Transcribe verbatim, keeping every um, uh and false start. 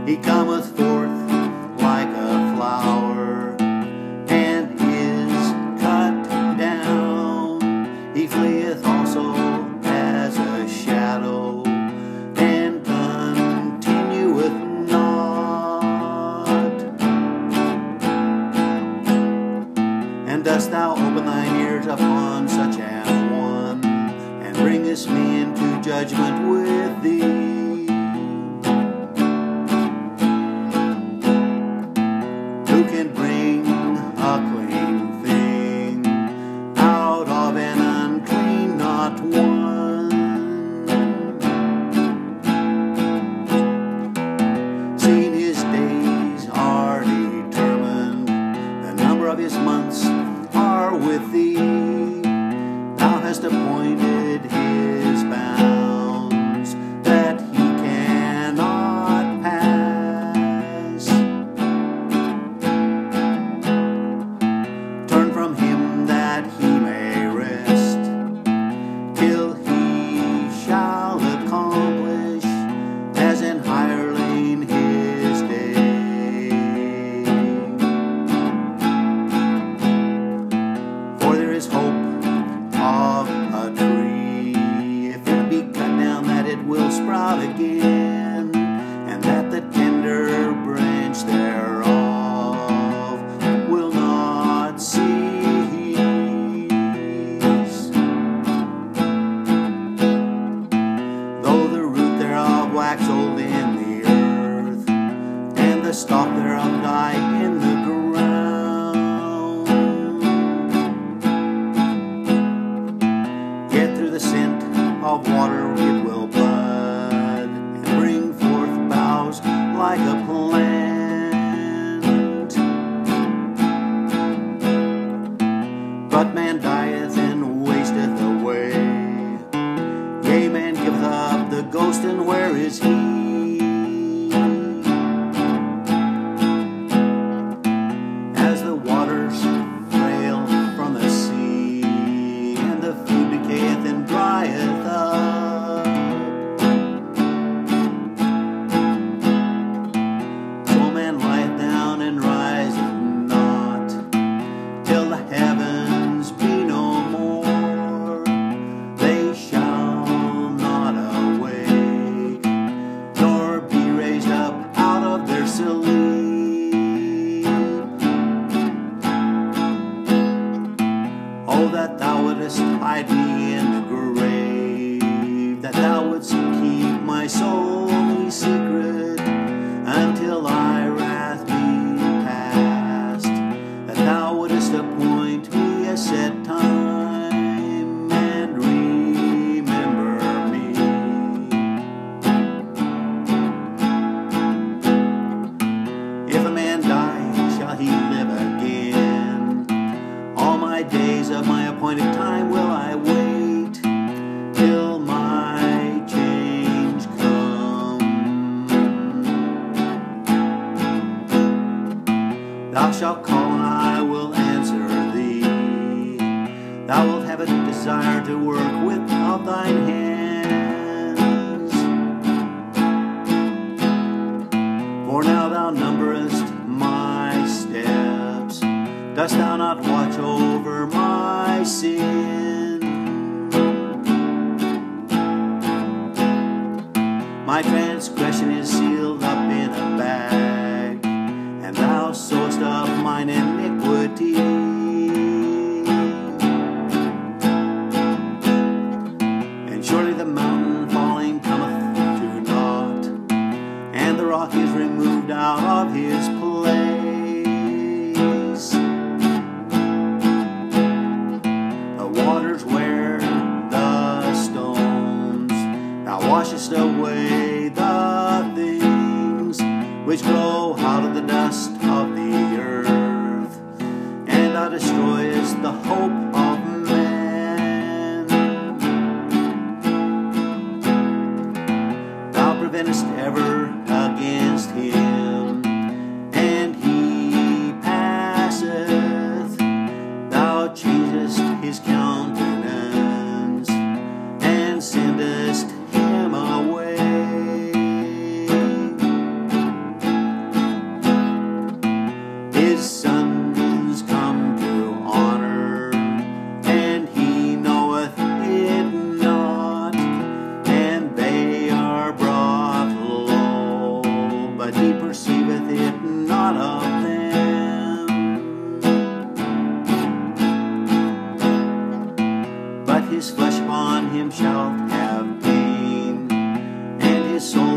He cometh forth like a flower, and is cut down. He fleeth also as a shadow, and continueth not. And dost thou open thine ears upon such an one, and bringest me into judgment with thee? Who can bring a clean thing out of an unclean? Not one. Seeing his days are determined, the number of his months are with thee. Thou hast appointed his bounds, that he cannot pass. Turn from him that he may rest, till he shall accomplish as an hireling his day. For there is hope of a tree, if it be cut down, that it will sprout again, and that the tender branch thereof will not cease. Though the root thereof wax old in the earth, and the stalk thereof die in the ground, yet through the scent of water it will bud, and bring forth boughs like a plant. But man dieth and wasteth away, yea, man giveth up the ghost, and where is he? As the waters fail from the sea, and the food decayeth and drieth up, so man lieth down and riseth not, till the heavens be no more. They shall not awake, nor be raised up out of their sleep. Oh, that thou wouldest hide me in the grave, that thou wouldst keep my soul in secret until thy wrath be past, that thou wouldest appoint me a set time, and remember me. If a man die, shall he live again? All my days of my appointed time will I wait, till my change come. Thou shalt call, and I will answer thee. Thou wilt have a desire to work with of thine hands. For now thou numberest my steps, dost thou not watch over my sin? My transgression is sealed up in a bag, and thou sewest up mine iniquity. And surely the mountain falling cometh to naught, and the rock is removed out of his place. The waters wear the stones, thou washest away the things which grow out of the dust of the earth, and thou destroyest the hope of man. Thou preventest ever against him, and he passeth. Thou changest his countenance, and sendest him away. him shalt have pain, and his soul